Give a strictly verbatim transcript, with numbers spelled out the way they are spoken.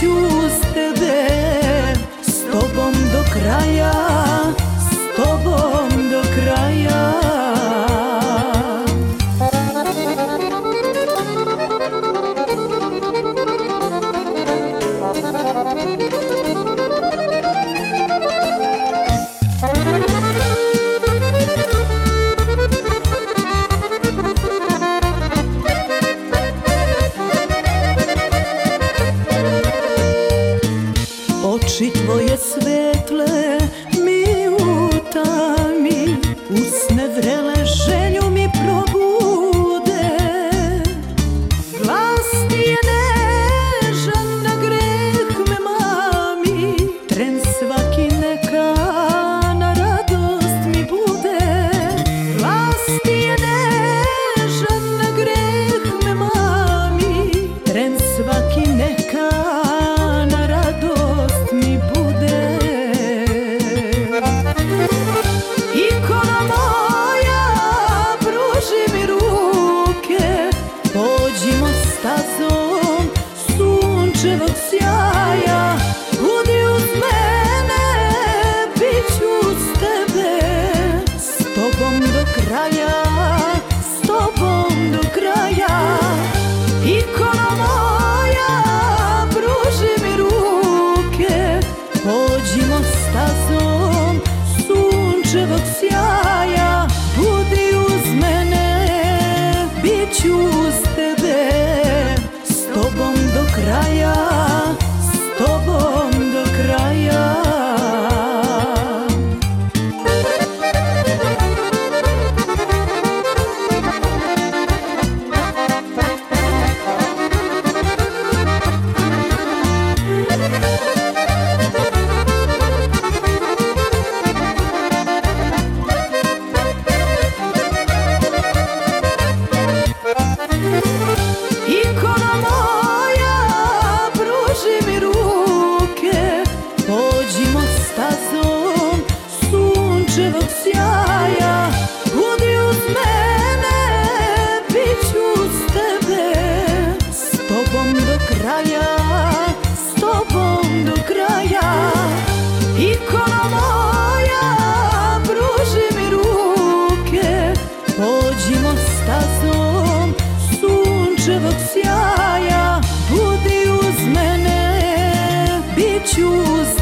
ću uz tebe, s tobom do kraja, s tobom do kraja. Oči tvoje svetle mi utami, usne vrele želju mi probude. Glas ti je nežan, na greh me mami, tren svaki neka na radost mi bude. Glas ti je nežan, na greh me mami, tren svaki neka na radost mi bude. Ikona moja, pruži mi ruke, pođimo stazom sunčevog sjaja. Budi uz mene, bit ću uz tebe, s tobom do kraja, s tobom do kraja. Ikona moja, pruži mi ruke, pođimo stazom sunčevog sjaja. Budi uz mene, bit ću uz tebe, s tobom do kraja, s tobom do kraja. Ikona moja, pruži mi ruke, pođimo stazom sunčevog sjaja. Budi uz mene, bit ću uz tebe, s tobom do kraja, s tobom do kraja. Ikona moja, pruži mi ruke, pođimo stazom sunčevog sjaja. Budi uz mene, bit ću uz